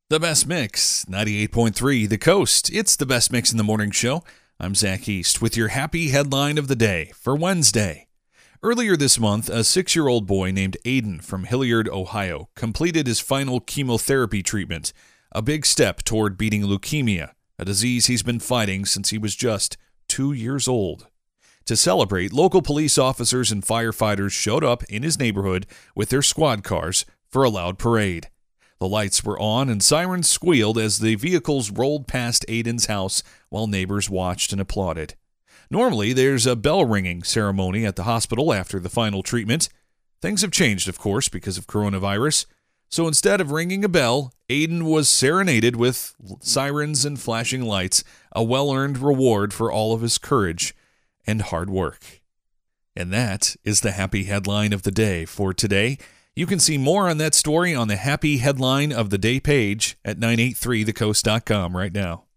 The Best Mix, 98.3 The Coast. It's The Best Mix in the Morning Show. I'm Zach East with your happy headline of the day for Wednesday. Earlier this month, a 6-year-old boy named Aiden from Hilliard, Ohio, completed his final chemotherapy treatment, a big step toward beating leukemia, a disease he's been fighting since he was just 2 years old. To celebrate, local police officers and firefighters showed up in his neighborhood with their squad cars for a loud parade. The lights were on and sirens squealed as the vehicles rolled past Aiden's house while neighbors watched and applauded. Normally, there's a bell-ringing ceremony at the hospital after the final treatment. Things have changed, of course, because of coronavirus. So instead of ringing a bell, Aiden was serenaded with sirens and flashing lights, a well-earned reward for all of his courage and hard work. And that is the happy headline of the day for today. You can see more on that story on the Happy Headline of the Day page at 983thecoast.com right now.